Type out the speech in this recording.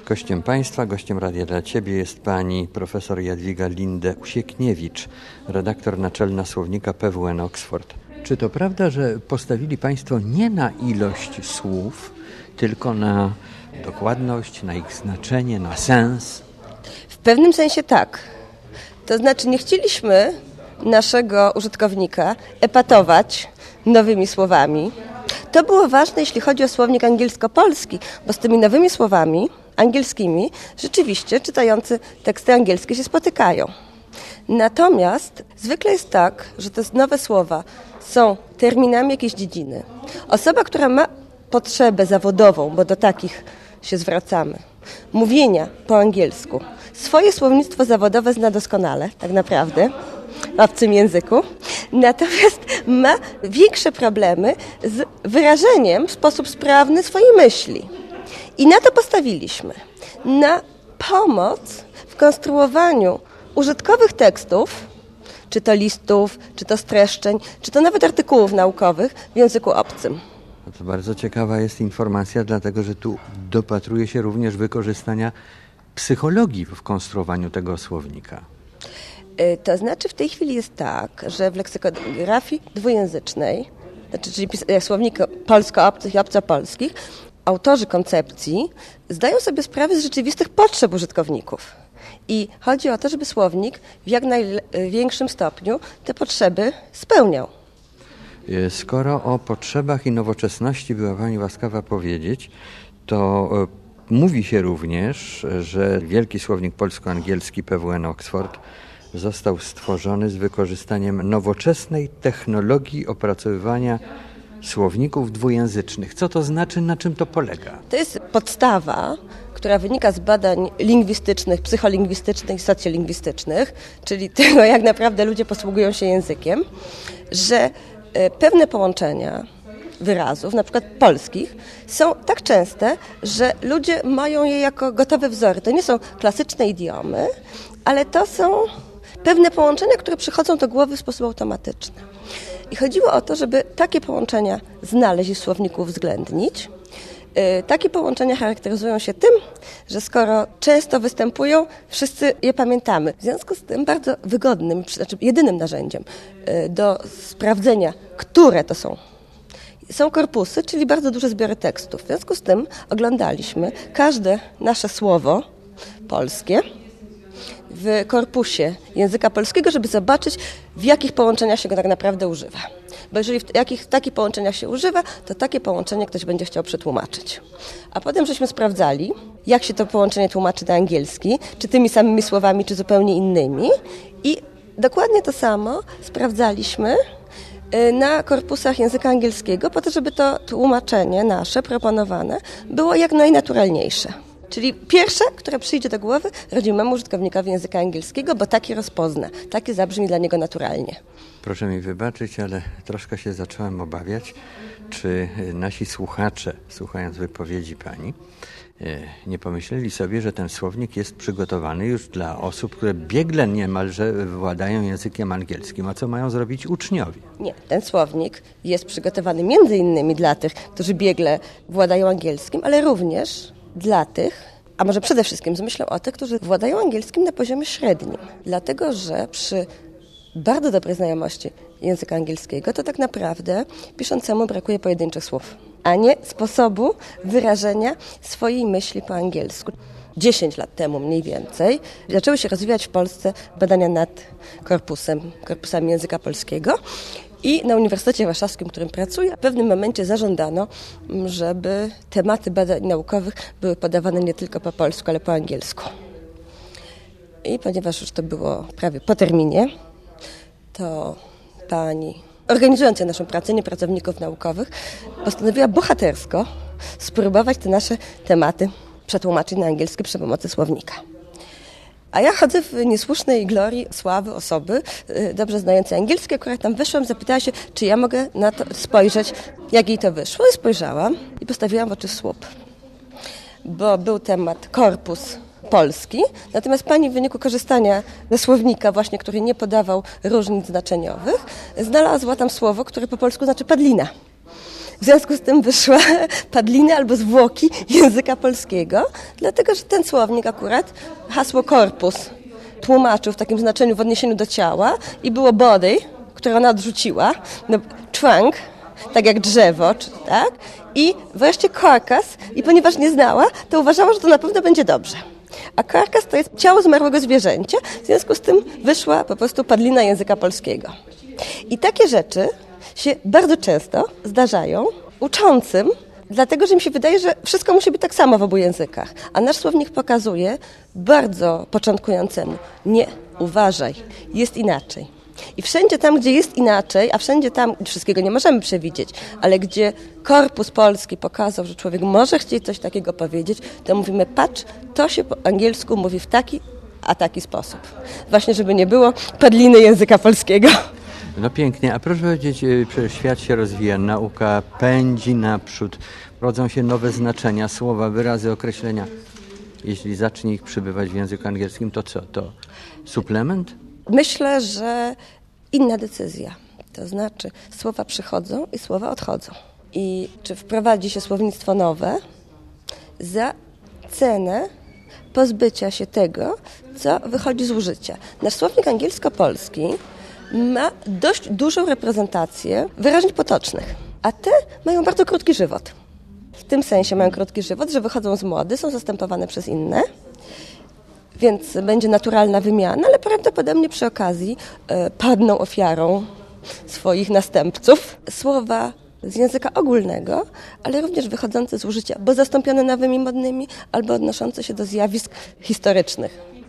Gościem Państwa, gościem Radia dla Ciebie jest pani profesor Jadwiga Linde-Usiekniewicz, redaktor naczelna słownika PWN Oxford. Czy to prawda, że postawili Państwo nie na ilość słów, tylko na dokładność, na ich znaczenie, na sens? W pewnym sensie tak. To znaczy nie chcieliśmy naszego użytkownika epatować nowymi słowami. To było ważne, jeśli chodzi o słownik angielsko-polski, bo z tymi nowymi słowami angielskimi rzeczywiście czytający teksty angielskie się spotykają. Natomiast zwykle jest tak, że te nowe słowa są terminami jakiejś dziedziny. Osoba, która ma potrzebę zawodową, bo do takich się zwracamy, mówienia po angielsku, swoje słownictwo zawodowe zna doskonale, tak naprawdę, w obcym języku, natomiast ma większe problemy z wyrażeniem w sposób sprawny swojej myśli. I na to postawiliśmy. Na pomoc w konstruowaniu użytkowych tekstów, czy to listów, czy to streszczeń, czy to nawet artykułów naukowych w języku obcym. To bardzo ciekawa jest informacja, dlatego że tu dopatruje się również wykorzystania psychologii w konstruowaniu tego słownika. To znaczy w tej chwili jest tak, że w leksykografii dwujęzycznej, czyli słowniku polsko-obcych i obco-polskich, autorzy koncepcji zdają sobie sprawę z rzeczywistych potrzeb użytkowników. I chodzi o to, żeby słownik w jak największym stopniu te potrzeby spełniał. Skoro o potrzebach i nowoczesności była Pani łaskawa powiedzieć, to mówi się również, że wielki słownik polsko-angielski PWN Oxford został stworzony z wykorzystaniem nowoczesnej technologii opracowywania słowników dwujęzycznych. Co to znaczy, na czym to polega? To jest podstawa, która wynika z badań lingwistycznych, psycholingwistycznych i socjolingwistycznych, czyli tego, jak naprawdę ludzie posługują się językiem, że pewne połączenia wyrazów, na przykład polskich, są tak częste, że ludzie mają je jako gotowe wzory. To nie są klasyczne idiomy, ale to są pewne połączenia, które przychodzą do głowy w sposób automatyczny. I chodziło o to, żeby takie połączenia znaleźć i w słowniku uwzględnić. Takie połączenia charakteryzują się tym, że skoro często występują, wszyscy je pamiętamy. W związku z tym bardzo wygodnym, znaczy jedynym narzędziem do sprawdzenia, które to są korpusy, czyli bardzo duże zbiory tekstów. W związku z tym oglądaliśmy każde nasze słowo polskie w korpusie języka polskiego, żeby zobaczyć, w jakich połączeniach się go tak naprawdę używa. Bo jeżeli w takich połączeniach się używa, to takie połączenie ktoś będzie chciał przetłumaczyć. A potem żeśmy sprawdzali, jak się to połączenie tłumaczy na angielski, czy tymi samymi słowami, czy zupełnie innymi. I dokładnie to samo sprawdzaliśmy na korpusach języka angielskiego, po to, żeby to tłumaczenie nasze proponowane było jak najnaturalniejsze. Czyli pierwsze, które przyjdzie do głowy rodzimemu użytkownikowi języka angielskiego, bo takie rozpozna, takie zabrzmi dla niego naturalnie. Proszę mi wybaczyć, ale troszkę się zacząłem obawiać, czy nasi słuchacze, słuchając wypowiedzi Pani, nie pomyśleli sobie, że ten słownik jest przygotowany już dla osób, które biegle niemalże władają językiem angielskim. A co mają zrobić uczniowie? Nie, ten słownik jest przygotowany między innymi dla tych, którzy biegle władają angielskim, ale również dla tych, a może przede wszystkim z myślą o tych, którzy władają angielskim na poziomie średnim. Dlatego, że przy bardzo dobrej znajomości języka angielskiego to tak naprawdę piszącemu brakuje pojedynczych słów, a nie sposobu wyrażenia swojej myśli po angielsku. 10 lat temu mniej więcej zaczęły się rozwijać w Polsce badania nad korpusami języka polskiego. I na Uniwersytecie Warszawskim, w którym pracuję, w pewnym momencie zażądano, żeby tematy badań naukowych były podawane nie tylko po polsku, ale po angielsku. I ponieważ już to było prawie po terminie, to pani organizująca naszą pracę, nie pracowników naukowych, postanowiła bohatersko spróbować te nasze tematy przetłumaczyć na angielski przy pomocy słownika. A ja chodzę w niesłusznej glorii sławy osoby dobrze znającej angielski. Akurat tam wyszłam, zapytała się, czy ja mogę na to spojrzeć, jak jej to wyszło. I spojrzałam i postawiłam w oczy słup. Bo był temat korpus polski, natomiast pani w wyniku korzystania ze słownika właśnie, który nie podawał różnic znaczeniowych, znalazła tam słowo, które po polsku znaczy padlina. W związku z tym wyszła padliny albo zwłoki języka polskiego, dlatego że ten słownik akurat hasło corpus tłumaczył w takim znaczeniu w odniesieniu do ciała i było body, które ona odrzuciła, no, trunk, tak jak drzewo, tak? I wreszcie carcass i ponieważ nie znała, to uważała, że to na pewno będzie dobrze. A carcass to jest ciało zmarłego zwierzęcia, w związku z tym wyszła po prostu padlina języka polskiego. I takie rzeczy się bardzo często zdarzają uczącym, dlatego że mi się wydaje, że wszystko musi być tak samo w obu językach. A nasz słownik pokazuje bardzo początkującemu: nie, uważaj, jest inaczej. I wszędzie tam, gdzie jest inaczej, a wszędzie tam, wszystkiego nie możemy przewidzieć, ale gdzie korpus polski pokazał, że człowiek może chcieć coś takiego powiedzieć, to mówimy: patrz, to się po angielsku mówi w taki, a taki sposób. Właśnie, żeby nie było padliny języka polskiego. No pięknie, a proszę powiedzieć, świat się rozwija, nauka pędzi naprzód, rodzą się nowe znaczenia, słowa, wyrazy, określenia. Jeśli zacznie ich przybywać w języku angielskim, to co? To suplement? Myślę, że inna decyzja. To znaczy słowa przychodzą i słowa odchodzą. I czy wprowadzi się słownictwo nowe za cenę pozbycia się tego, co wychodzi z użycia. Nasz słownik angielsko-polski ma dość dużą reprezentację wyrażeń potocznych, a te mają bardzo krótki żywot. W tym sensie mają krótki żywot, że wychodzą z mody, są zastępowane przez inne, więc będzie naturalna wymiana, ale prawdopodobnie przy okazji padną ofiarą swoich następców. Słowa z języka ogólnego, ale również wychodzące z użycia, bo zastąpione nowymi modnymi albo odnoszące się do zjawisk historycznych.